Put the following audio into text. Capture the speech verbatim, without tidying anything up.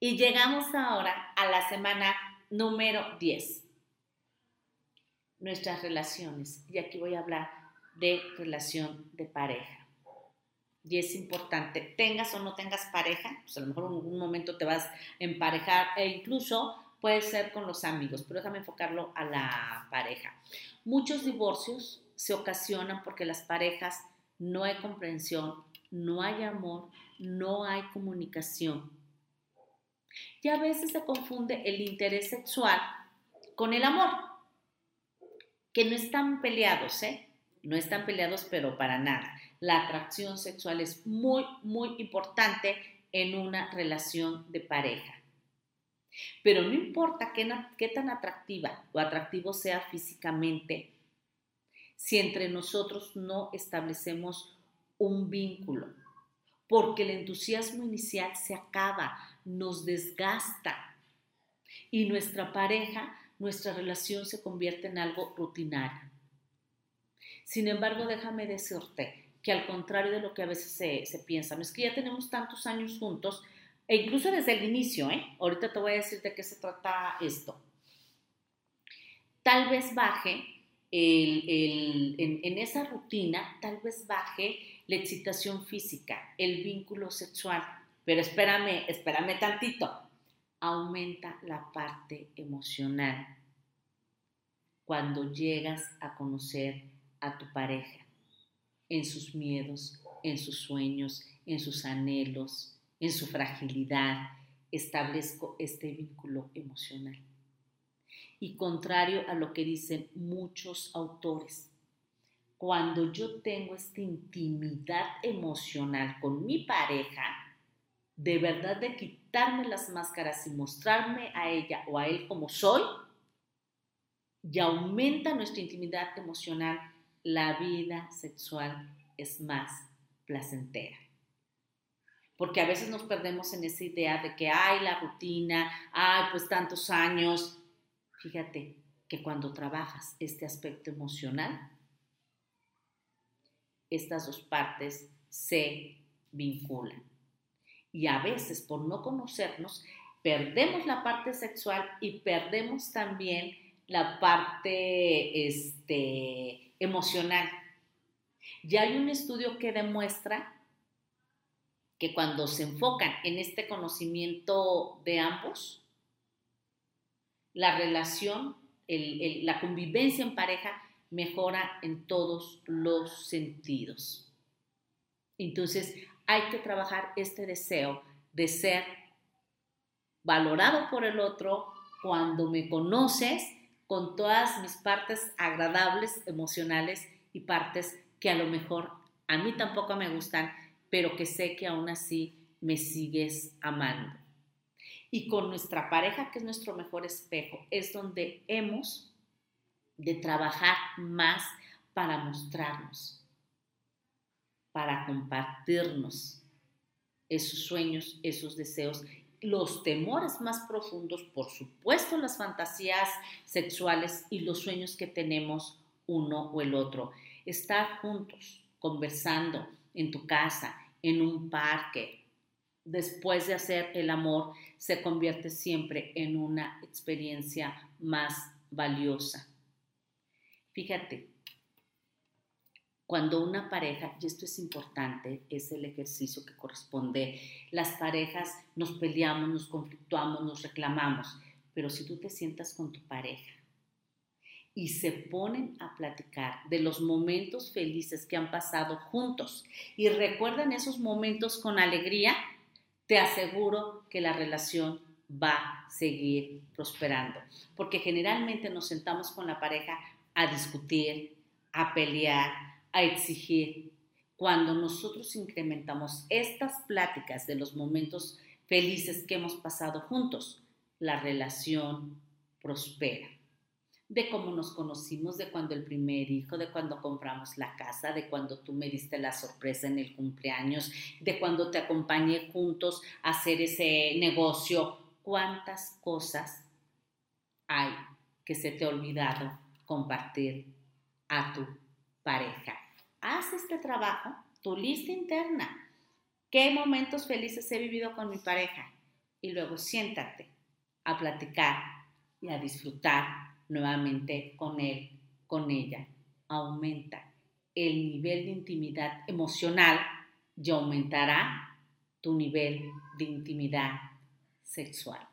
Y llegamos ahora a la semana número diez, nuestras relaciones. Y aquí voy a hablar de relación de pareja. Y es importante, tengas o no tengas pareja, pues a lo mejor en algún momento te vas a emparejar e incluso puede ser con los amigos, pero déjame enfocarlo a la pareja. Muchos divorcios se ocasionan porque las parejas no hay comprensión, no hay amor, no hay comunicación. Y a veces se confunde el interés sexual con el amor, que no están peleados, ¿eh? No están peleados, pero para nada. La atracción sexual es muy, muy importante en una relación de pareja. Pero no importa qué, qué tan atractiva o atractivo sea físicamente, si entre nosotros no establecemos un vínculo, porque el entusiasmo inicial se acaba, nos desgasta y nuestra pareja, nuestra relación se convierte en algo rutinario. Sin embargo, déjame decirte que al contrario de lo que a veces se, se piensa, no es que ya tenemos tantos años juntos, e incluso desde el inicio, ¿eh? Ahorita te voy a decir de qué se trata esto. Tal vez baje, el, el, en, en esa rutina, tal vez baje la excitación física, el vínculo sexual, pero espérame, espérame tantito, aumenta la parte emocional cuando llegas a conocer a tu pareja, en sus miedos, en sus sueños, en sus anhelos, en su fragilidad, establezco este vínculo emocional. Y contrario a lo que dicen muchos autores, cuando yo tengo esta intimidad emocional con mi pareja, de verdad de quitarme las máscaras y mostrarme a ella o a él como soy, y aumenta nuestra intimidad emocional, la vida sexual es más placentera. Porque a veces nos perdemos en esa idea de que hay la rutina, ay, pues tantos años. Fíjate que cuando trabajas este aspecto emocional, estas dos partes se vinculan. Y a veces por no conocernos, perdemos la parte sexual y perdemos también la parte este, emocional. Ya hay un estudio que demuestra que cuando se enfocan en este conocimiento de ambos, la relación, el, el, la convivencia en pareja mejora en todos los sentidos. Entonces hay que trabajar este deseo de ser valorado por el otro cuando me conoces con todas mis partes agradables, emocionales y partes que a lo mejor a mí tampoco me gustan, pero que sé que aún así me sigues amando. Y con nuestra pareja, que es nuestro mejor espejo, es donde hemos de trabajar más para mostrarnos, para compartirnos esos sueños, esos deseos, los temores más profundos, por supuesto las fantasías sexuales y los sueños que tenemos uno o el otro. Estar juntos, conversando en tu casa, en un parque, después de hacer el amor, se convierte siempre en una experiencia más valiosa. Fíjate, cuando una pareja, y esto es importante, es el ejercicio que corresponde, las parejas nos peleamos, nos conflictuamos, nos reclamamos, pero si tú te sientas con tu pareja y se ponen a platicar de los momentos felices que han pasado juntos y recuerdan esos momentos con alegría, te aseguro que la relación va a seguir prosperando, porque generalmente nos sentamos con la pareja a discutir, a pelear, a exigir. Cuando nosotros incrementamos estas pláticas de los momentos felices que hemos pasado juntos, la relación prospera. De cómo nos conocimos, de cuando el primer hijo, de cuando compramos la casa, de cuando tú me diste la sorpresa en el cumpleaños, de cuando te acompañé juntos a hacer ese negocio. ¿Cuántas cosas hay que se te ha olvidado compartir a tu pareja? Haz este trabajo, tu lista interna. ¿Qué momentos felices he vivido con mi pareja? y luego siéntate a platicar y a disfrutar nuevamente con él, con ella. Aumenta el nivel de intimidad emocional y aumentará tu nivel de intimidad sexual.